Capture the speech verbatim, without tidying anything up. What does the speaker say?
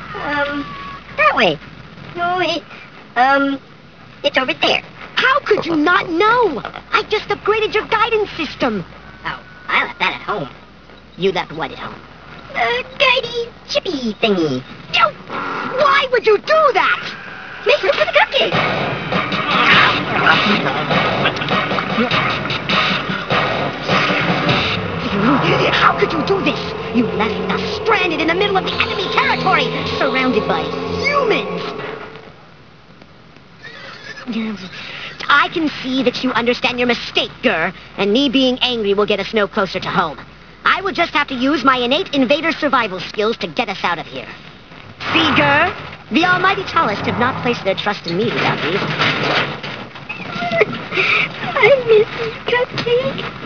Um, that way. No, wait. Um, it's over there. How could you not know? I just upgraded your guidance system. Oh, I left that at home. You left what at home? The guidey chippy thingy. Yo, why would you do that? Make room for the cupcake. How could you do this? You left us stranded in the middle of the enemy territory, surrounded by humans. I can see that you understand your mistake, Gur, and me being angry will get us no closer to home. I will just have to use my innate invader survival skills to get us out of here. See, Gur? The Almighty Tallest have not placed their trust in me without reason. I miss this cupcake.